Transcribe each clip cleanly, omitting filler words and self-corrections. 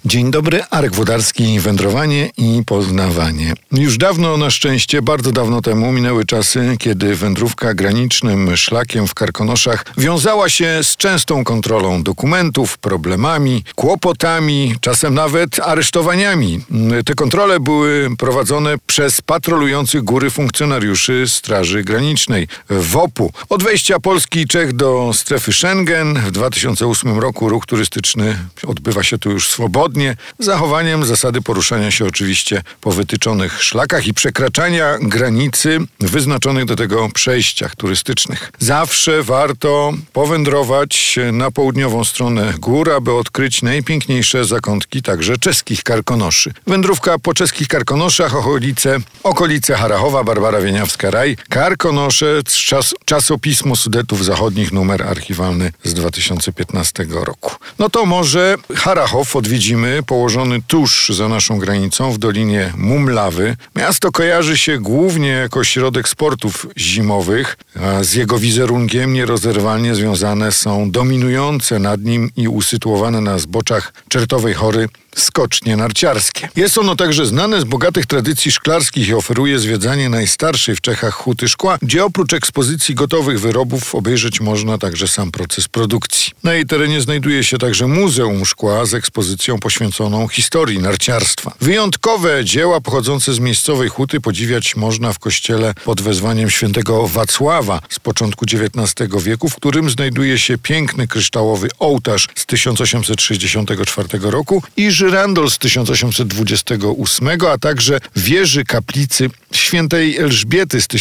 Dzień dobry, Arek Włodarski, wędrowanie i poznawanie. Już dawno, na szczęście, bardzo dawno temu minęły czasy, kiedy wędrówka granicznym szlakiem w Karkonoszach wiązała się z częstą kontrolą dokumentów, problemami, kłopotami, czasem nawet aresztowaniami. Te kontrole były prowadzone przez patrolujących góry funkcjonariuszy Straży Granicznej, WOP-u. Od wejścia Polski i Czech do strefy Schengen w 2008 roku ruch turystyczny odbywa się tu już swobodnie, z zachowaniem zasady poruszania się oczywiście po wytyczonych szlakach i przekraczania granicy wyznaczonych do tego przejściach turystycznych. Zawsze warto powędrować na południową stronę gór, aby odkryć najpiękniejsze zakątki także czeskich Karkonoszy. Wędrówka po czeskich Karkonoszach, okolice Harachowa, Barbara Wieniawska-Raj, Karkonosze, czasopismo Sudetów Zachodnich, numer archiwalny z 2015 roku. No to może Harachow odwiedzimy, położony tuż za naszą granicą w Dolinie Mumlawy. Miasto kojarzy się głównie jako środek sportów zimowych, a z jego wizerunkiem nierozerwalnie związane są dominujące nad nim i usytuowane na zboczach Czertowej Hory skocznie narciarskie. Jest ono także znane z bogatych tradycji szklarskich i oferuje zwiedzanie najstarszej w Czechach huty szkła, gdzie oprócz ekspozycji gotowych wyrobów obejrzeć można także sam proces produkcji. Na jej terenie znajduje się także Muzeum Szkła z ekspozycją poświęconą historii narciarstwa. Wyjątkowe dzieła pochodzące z miejscowej huty podziwiać można w kościele pod wezwaniem świętego Wacława z początku XIX wieku, w którym znajduje się piękny kryształowy ołtarz z 1864 roku i żyrandol z 1828, a także wieży kaplicy świętej Elżbiety z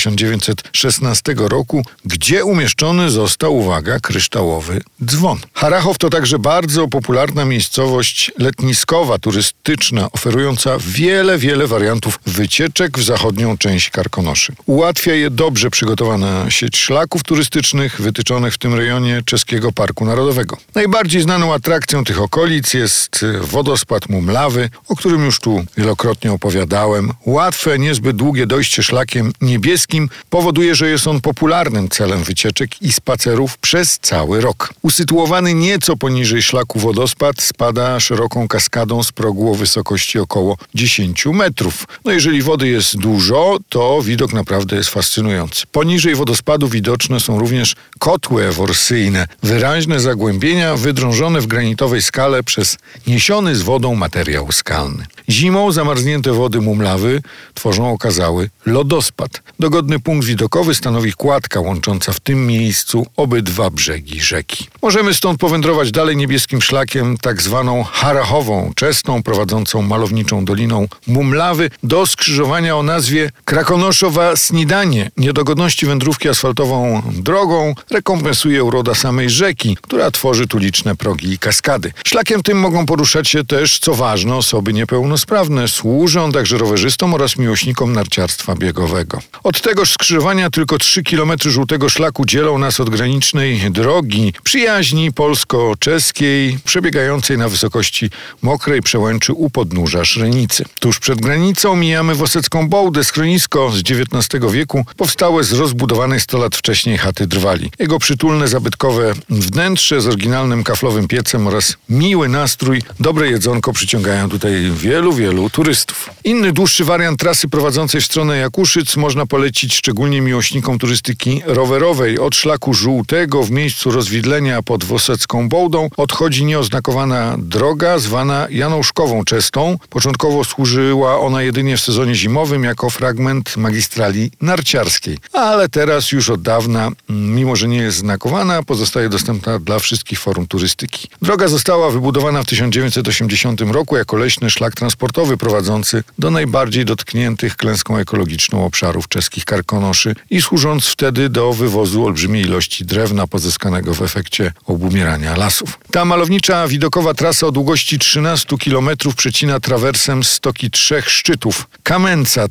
1916 roku, gdzie umieszczony został, uwaga, kryształowy dzwon. Harachow to także bardzo popularna miejscowość letniskowa, turystyczna, oferująca wiele wariantów wycieczek w zachodnią część Karkonoszy. Ułatwia je dobrze przygotowana sieć szlaków turystycznych wytyczonych w tym rejonie Czeskiego Parku Narodowego. Najbardziej znaną atrakcją tych okolic jest wodospad Mumlawy, o którym już tu wielokrotnie opowiadałem. Łatwe, niezbyt długie dojście szlakiem niebieskim powoduje, że jest on popularnym celem wycieczek i spacerów przez cały rok. Usytuowany nieco poniżej szlaku wodospad spada szeroką kaskadą z progu o wysokości około 10 metrów. No jeżeli wody jest dużo, to widok naprawdę jest fascynujący. Poniżej wodospadu widoczne są również kotły eworsyjne, wyraźne zagłębienia wydrążone w granitowej skale przez niesiony z wodą materiał skalny. Zimą zamarznięte wody Mumlawy tworzą okazały lodospad. Dogodny punkt widokowy stanowi kładka łącząca w tym miejscu obydwa brzegi rzeki. Możemy stąd powędrować dalej niebieskim szlakiem, tak zwaną Harachową czesną, prowadzącą malowniczą doliną Mumlawy do skrzyżowania o nazwie Krakonoszowa Snidanie. Niedogodności wędrówki asfaltową drogą rekompensuje uroda samej rzeki, która tworzy tu liczne progi i kaskady. Szlakiem tym mogą poruszać się też, co ważne, osoby niepełnosprawne. Służy on także rowerzystom oraz miłośnikom narciarstwa biegowego. Od tegoż skrzyżowania tylko 3 km żółtego szlaku dzielą nas od granicznej drogi przyjaźni polsko-czeskiej, przebiegającej na wysokości Mokrej Przełęczy u podnóża Szrenicy. Tuż przed granicą mijamy Wosecką Bołdę, schronisko z XIX wieku, powstałe z rozbudowanej 100 lat wcześniej chaty Drwali. Jego przytulne, zabytkowe wnętrze z oryginalnym kaflowym piecem oraz miły nastrój, dobre jedzonko przyciągają tutaj wielu turystów. Inny, dłuższy wariant trasy prowadzącej w stronę Jakuszyc można polecić szczególnie miłośnikom turystyki rowerowej. Od szlaku żółtego w miejscu rozwidlenia pod Wosecką Bołdą odchodzi nieoznakowana droga zwana Janouszkową Czestą. Początkowo służyła ona jedynie w sezonie zimowym jako fragment magistrali narciarskiej, ale teraz już od dawna, mimo że nie jest znakowana, pozostaje dostępna dla wszystkich form turystyki. Droga została wybudowana w 1980 roku jako leśny szlak transportowy prowadzący do najbardziej dotkniętych klęską ekologiczną obszarów czeskich Karkonoszy i służąc wtedy do wywozu olbrzymiej ilości drewna pozyskanego w efekcie obumierania lasów. Ta malownicza widokowa trasa o długości 13 km przecina trawersem stoki 3 szczytów. Kamęca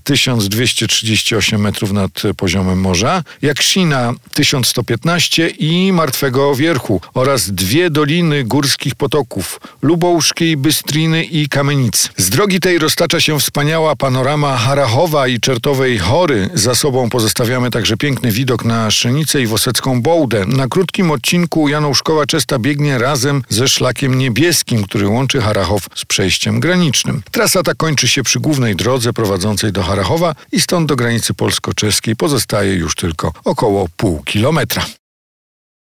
1238 metrów nad poziomem morza, Jaksina 1115 i Martwego Wierchu oraz 2 doliny górskich potoków, Lubouszki i Bystry Bystriny i Kamienicy. Z drogi tej roztacza się wspaniała panorama Harachowa i Czertowej Hory. Za sobą pozostawiamy także piękny widok na Szynicę i Wosecką Bołdę. Na krótkim odcinku Janouszkowa Czesta biegnie razem ze Szlakiem Niebieskim, który łączy Harachow z przejściem granicznym. Trasa ta kończy się przy głównej drodze prowadzącej do Harachowa i stąd do granicy polsko-czeskiej pozostaje już tylko około pół kilometra.